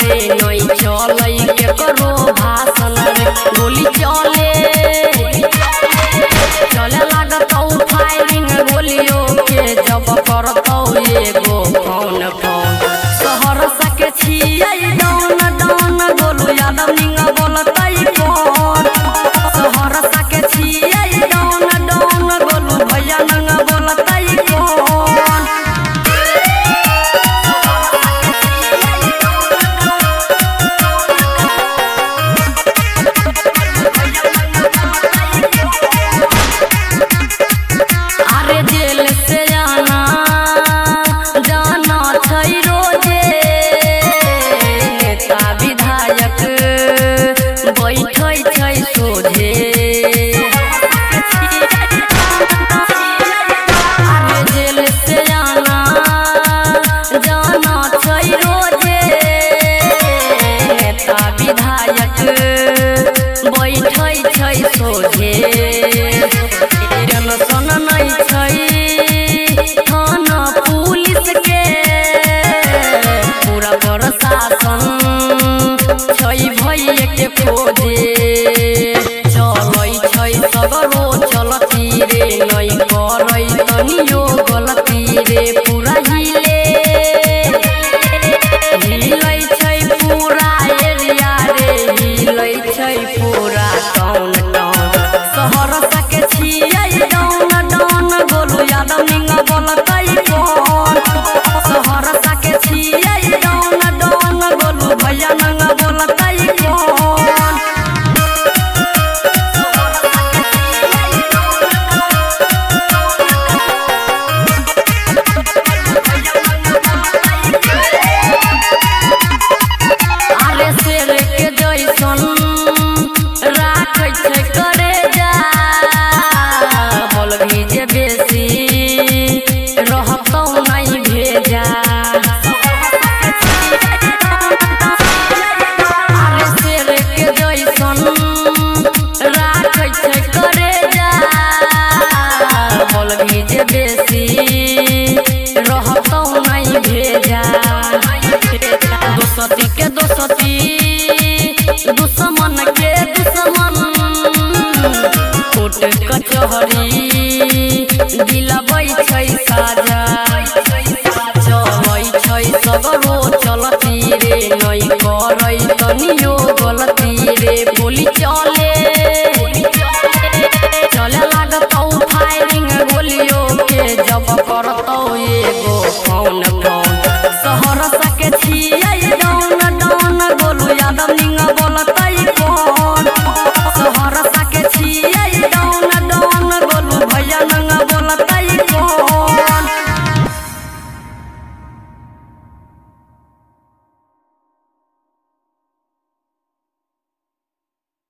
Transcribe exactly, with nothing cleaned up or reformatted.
रे नई चलै के करो भाषण रे गोली चले चले लागतौ फायरिंग गोलियों के जब करतौ एगो फोन फोन शहर सके छियै डाउन डाउन गोलू यादव निंगा बोलतै कौन शहर सके छियै डाउन डाउन गोलू भैया निंगा बोलतै कौन अरे जेल से आना जाना छै रोजे नेता विधायक बैठै छै सोझे अरे जेल से आना जाना छै रोजे नेता विधायक बैठै छै सोझे टेंशन नहीं छै थाना पुलिस के पूरा प्रशासन छै भैया के खोजे चलै छै सगरो चलती रे नहीं करै तनियो गलती रे पूरा हिले हिलै छै पूरा एरिया रे हिलै छै पूरा टाउन टाउन शहर सके छियै डाउन डाउन गोलू यादव निंगा बोलतै कौन शहर सके छियै डाउन डाउन गोलू भैया निंगा बोलतै कौन अरे शेर के जैसन राखै छै करे जा बोल भी जे बेसी रहतौ नहीं भेजा अरे शेर के जैसन राखै छै करे जा बोल भी जे बेसी रहतौ नहीं भेजा दोसती के दोसती दुश्मन के दुश्मन कोर्ट कचहरी दिलबै छै साजा चलै छै सगरो चलती रे नहीं करै तनियो गलती रे बोली चल